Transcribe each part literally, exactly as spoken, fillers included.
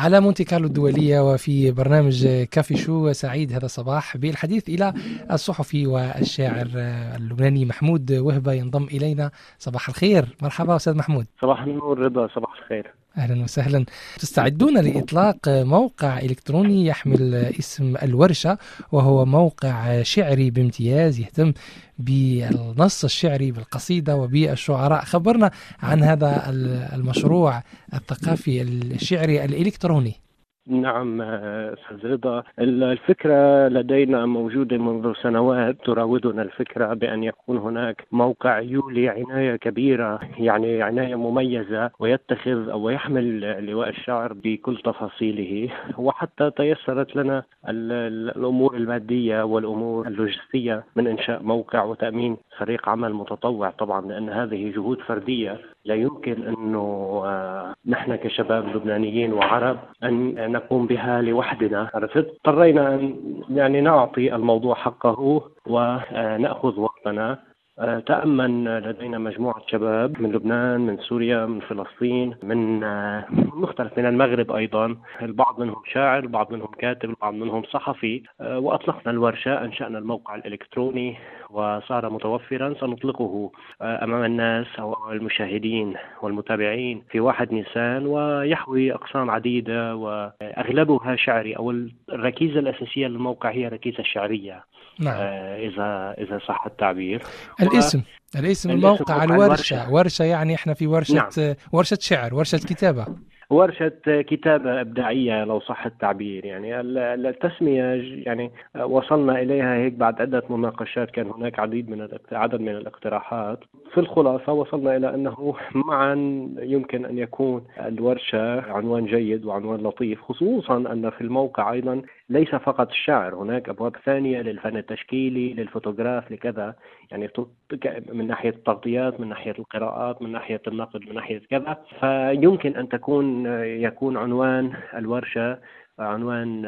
على مونتي كارلو الدولية وفي برنامج كافي شو. سعيد هذا الصباح بالحديث إلى الصحفي والشاعر اللبناني محمود وهبة ينضم إلينا. صباح الخير، مرحبا أستاذ محمود. صباح النور رضا، صباح الخير. أهلا وسهلا. تستعدون لإطلاق موقع إلكتروني يحمل اسم الورشة، وهو موقع شعري بامتياز يهتم بالنص الشعري بالقصيدة وبالشعراء. خبرنا عن هذا المشروع الثقافي الشعري الإلكتروني. نعم أستاذ رضا، الفكرة لدينا موجودة منذ سنوات. تراودنا الفكرة بأن يكون هناك موقع يولي عناية كبيرة، يعني عناية مميزة، ويتخذ أو يحمل لواء الشعر بكل تفاصيله. وحتى تيسرت لنا الأمور المادية والأمور اللوجستية من إنشاء موقع وتأمين فريق عمل متطوع، طبعا لأن هذه جهود فردية لا يمكن أنه نحن كشباب لبنانيين وعرب أن نقوم بها لوحدنا. اضطرينا أن يعني نعطي الموضوع حقه ونأخذ وقتنا. تأمن لدينا مجموعة شباب من لبنان، من سوريا، من فلسطين، من مختلف، من المغرب أيضا. البعض منهم شاعر، البعض منهم كاتب، البعض منهم صحفي. وأطلقنا الورشة، أنشأنا الموقع الإلكتروني وصار متوفرا. سنطلقه أمام الناس أو المشاهدين والمتابعين في واحد نيسان، ويحوي أقسام عديدة وأغلبها شعري، أو الركيزة الأساسية للموقع هي ركيزة شعرية. نعم. إذا إذا صح التعبير. الاسم الاسم الموقع الورشة. الورشة. ورشة يعني إحنا في ورشة. نعم. ورشة شعر، ورشة كتابة، ورشة كتابة إبداعية لو صح التعبير. يعني التسمية يعني وصلنا إليها هيك بعد عدة مناقشات. كان هناك عديد من عدد من الاقتراحات. في الخلاصة وصلنا إلى أنه معا يمكن أن يكون الورشة عنوان جيد وعنوان لطيف، خصوصا أن في الموقع أيضا ليس فقط الشعر، هناك أبواب ثانية للفن التشكيلي، للفوتوغراف، لكذا. يعني من ناحية التغطيات، من ناحية القراءات، من ناحية النقد، من ناحية كذا. فيمكن أن تكون يكون عنوان الورشة عنوان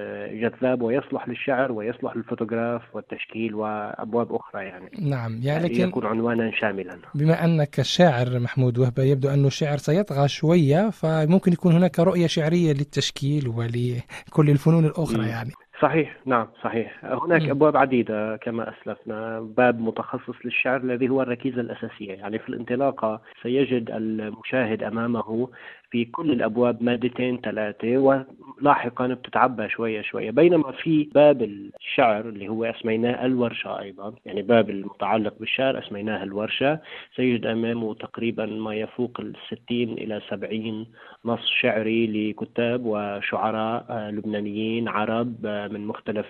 جذاب ويصلح للشعر ويصلح للفوتوغراف والتشكيل وأبواب أخرى. يعني نعم، يعني لكن يكون عنوانا شاملا. بما أنك الشاعر محمود وهبة، يبدو أنه الشعر سيطغى شوية، فممكن يكون هناك رؤية شعرية للتشكيل ولكل الفنون الأخرى. يعني صحيح، نعم صحيح. هناك م. أبواب عديدة كما أسلفنا. باب متخصص للشعر الذي هو الركيزة الأساسية. يعني في الانطلاقة سيجد المشاهد أمامه في كل الأبواب مادتين ثلاثة، ولاحقا بتتعبى شوية شوية. بينما في باب الشعر اللي هو اسميناه الورشة أيضا، يعني باب المتعلق بالشعر اسميناه الورشة، سيجد أمامه تقريبا ما يفوق الستين إلى سبعين نص شعري لكتاب وشعراء لبنانيين عرب من مختلف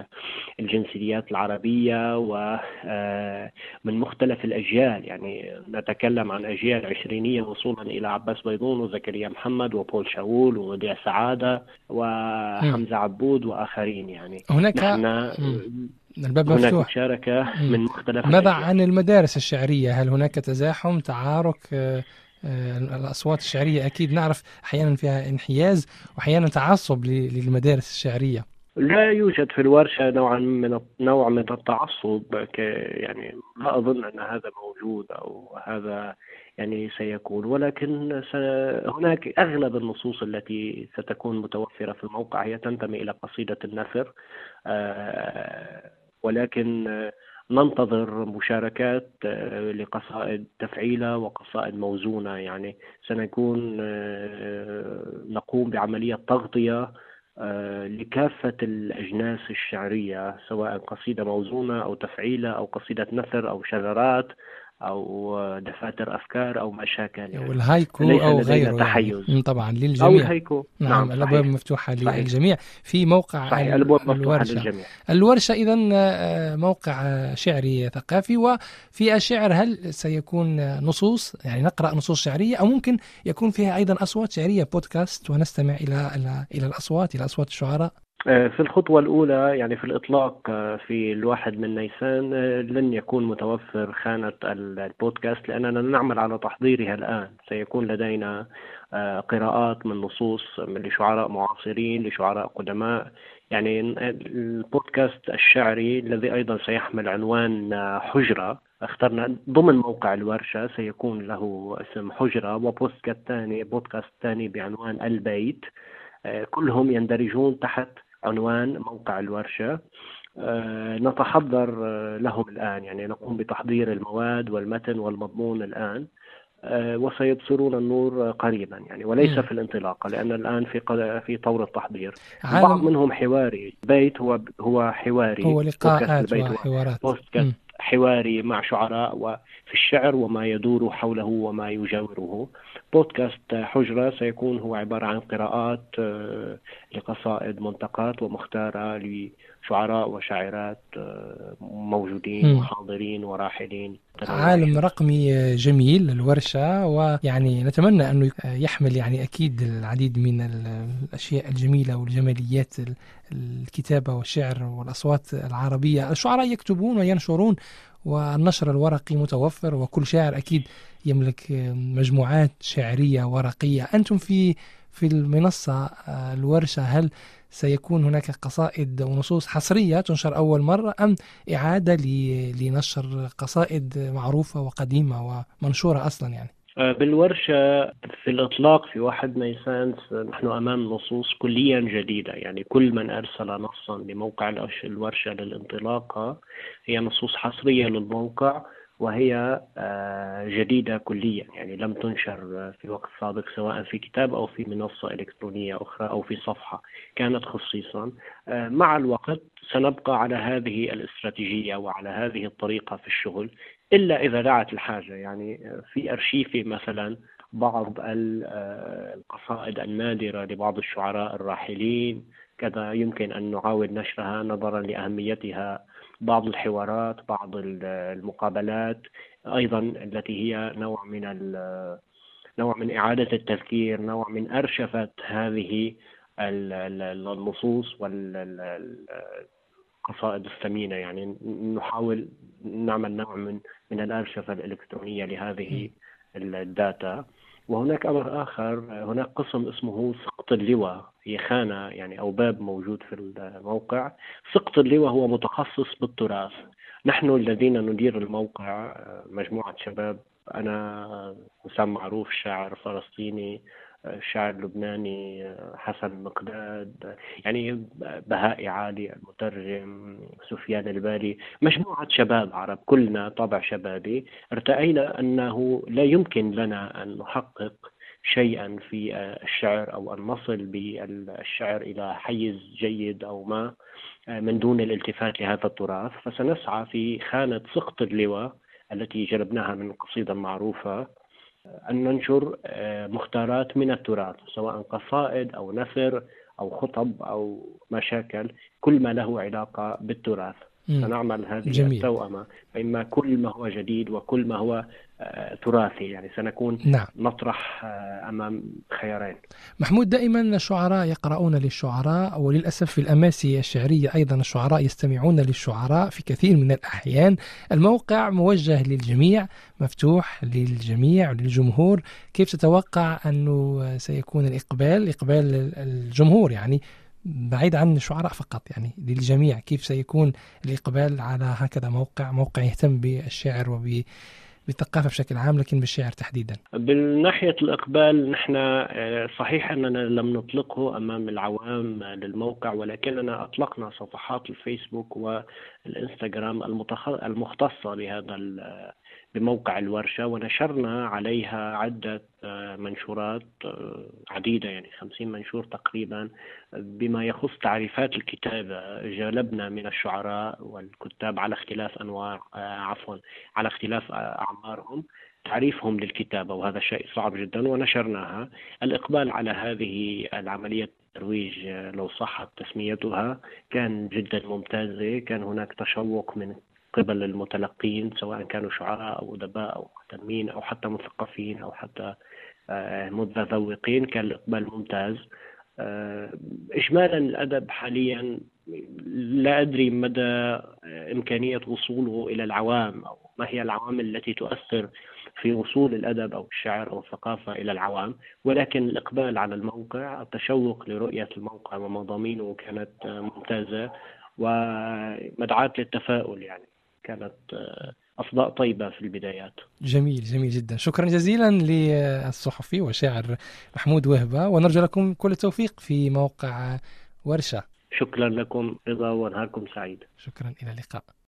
الجنسيات العربية ومن مختلف الأجيال. يعني نتكلم عن أجيال عشرينية وصولا إلى عباس بيضون وزكريا محمد وبول شاول ووديع سعادة وحمزة عبود وآخرين. يعني هناك نحن الباب هناك مفتوح. مشاركة من مختلف ماذا الأجيال. عن المدارس الشعرية؟ هل هناك تزاحم، تعارك؟ الأصوات الشعرية أكيد نعرف أحيانا فيها انحياز وأحيانا تعصب للمدارس الشعرية. لا يوجد في الورشة نوع من نوع من التعصب. يعني لا أظن أن هذا موجود أو هذا يعني سيكون، ولكن هناك أغلب النصوص التي ستكون متوفرة في الموقع هي تنتمي إلى قصيدة النثر، ولكن ننتظر مشاركات لقصائد تفعيلة وقصائد موزونة. يعني سنكون نقوم بعملية تغطية لكافة الأجناس الشعرية، سواء قصيدة موزونة أو تفعيلة أو قصيدة نثر أو شذرات أو دفاتر أفكار أو ما شاكل. يعني والهايكو أو غيره تحيز. يعني طبعا للجميع. أو الهايكو. نعم, نعم الأبواب مفتوحة صحيح. للجميع في موقع صحيح. الأبواب مفتوحة الورشة. للجميع. الورشة إذن موقع شعري ثقافي. وفي الشعر هل سيكون نصوص، يعني نقرأ نصوص شعرية، أو ممكن يكون فيها أيضا أصوات شعرية بودكاست ونستمع إلى إلى إلى الأصوات إلى أصوات الشعراء؟ في الخطوة الأولى يعني في الإطلاق في الواحد من نيسان لن يكون متوفر خانة البودكاست، لأننا نعمل على تحضيرها الآن. سيكون لدينا قراءات من نصوص لشعراء معاصرين لشعراء قدماء. يعني البودكاست الشعري الذي أيضا سيحمل عنوان حجرة، اخترنا ضمن موقع الورشة سيكون له اسم حجرة، وبودكاست ثاني بودكاست ثاني بعنوان البيت. كلهم يندرجون تحت عنوان موقع الورشة. نتحضر لهم الآن، يعني نقوم بتحضير المواد والمتن والمضمون الآن، وسيبصرون النور قريبا يعني، وليس في الانطلاقة، لأن الآن في في طور التحضير. بعض منهم حواري، بيت هو هو حواري، هو لقاءات وحوارات، بودكاست حواري مع شعراء وفي الشعر وما يدور حوله وما يجاوره. بودكاست حجرة سيكون هو عبارة عن قراءات لقصائد منتقات ومختارة لشعراء وشاعرات موجودين وحاضرين وراحلين. عالم رقمي جميل الورشة، ويعني نتمنى أنه يحمل يعني أكيد العديد من الأشياء الجميلة والجماليات، الكتابة والشعر والأصوات العربية. الشعراء يكتبون وينشرون، والنشر الورقي متوفر، وكل شاعر أكيد يملك مجموعات شعرية ورقية. أنتم في في المنصة الورشة، هل سيكون هناك قصائد ونصوص حصرية تنشر أول مرة، أم إعادة لنشر قصائد معروفة وقديمة ومنشورة أصلا يعني؟ بالورشة في الإطلاق في واحد نيسان نحن أمام نصوص كليا جديدة، يعني كل من أرسل نصا لموقع الورشة للانطلاقة هي نصوص حصرية للموقع، وهي جديدة كليا، يعني لم تنشر في وقت سابق سواء في كتاب أو في منصة إلكترونية أخرى أو في صفحة كانت خصيصا. مع الوقت سنبقى على هذه الاستراتيجية وعلى هذه الطريقة في الشغل، إلا إذا دعت الحاجة. يعني في أرشيفي مثلا بعض القصائد النادرة لبعض الشعراء الراحلين، كذا يمكن أن نعاود نشرها نظرا لأهميتها. بعض الحوارات، بعض المقابلات أيضا التي هي نوع من نوع من إعادة التذكير، نوع من أرشفة هذه النصوص والقصائد الثمينة. يعني نحاول نعمل نوع من من الأرشفة الإلكترونية لهذه الداتا. وهناك أمر آخر، هناك قسم اسمه سقط اللواء، هي خانة يعني أو باب موجود في الموقع. سقط اللواء هو متخصص بالتراث. نحن الذين ندير الموقع مجموعة شباب، أنا حسام معروف شاعر فلسطيني، الشاعر اللبناني حسن مقداد، يعني بهاء عالي المترجم، سفيان البالي، مجموعة شباب عرب كلنا طابع شبابي. ارتأينا أنه لا يمكن لنا أن نحقق شيئا في الشعر أو أن نصل بالشعر إلى حيز جيد أو ما من دون الالتفات لهذا التراث، فسنسعى في خانة سقط اللواء التي جلبناها من قصيدة معروفة أن ننشر مختارات من التراث، سواء قصائد أو نثر أو خطب أو مشاكل، كل ما له علاقة بالتراث. سنعمل هذه جميل. التوأمة، فإما كل ما هو جديد وكل ما هو تراثي، يعني سنكون نعم. نطرح أمام خيارين. محمود، دائما الشعراء يقرؤون للشعراء، وللأسف في الأماسي الشعرية أيضا الشعراء يستمعون للشعراء في كثير من الأحيان. الموقع موجه للجميع، مفتوح للجميع وللجمهور. كيف تتوقع أنه سيكون الإقبال إقبال الجمهور، يعني بعيد عن الشعراء فقط، يعني للجميع؟ كيف سيكون الإقبال على هكذا موقع موقع يهتم بالشعر وبالثقافة بشكل عام، لكن بالشعر تحديدا؟ بالناحية الإقبال، نحن صحيح أننا لم نطلقه أمام العوام للموقع، ولكننا أطلقنا صفحات الفيسبوك والإنستغرام المختصة بهذا بموقع الورشة، ونشرنا عليها عدة منشورات عديدة، يعني خمسين منشور تقريبا، بما يخص تعريفات الكتابة. جلبنا من الشعراء والكتاب على اختلاف أنواع عفوا على اختلاف أعمارهم تعريفهم للكتابة، وهذا شيء صعب جدا، ونشرناها. الإقبال على هذه العملية الترويج لو صحت تسميتها كان جدا ممتازة. كان هناك تشوق من قبل المتلقين، سواء كانوا شعراء أو أدباء أو مهتمين أو حتى مثقفين أو حتى متذوقين، كان الإقبال ممتاز. إجمالا الأدب حاليا لا أدري مدى إمكانية وصوله إلى العوام، أو ما هي العوامل التي تؤثر في وصول الأدب أو الشعر أو الثقافة إلى العوام، ولكن الإقبال على الموقع، التشوق لرؤية الموقع ومضامينه كانت ممتازة ومدعاة للتفاؤل، يعني كانت أصداء طيبة في البدايات. جميل جميل جدا. شكرا جزيلا للصحفي وشاعر محمود وهبة، ونرجو لكم كل التوفيق في موقع ورشة. شكرا لكم رضا، ونهاركم سعيد. شكرا، إلى اللقاء.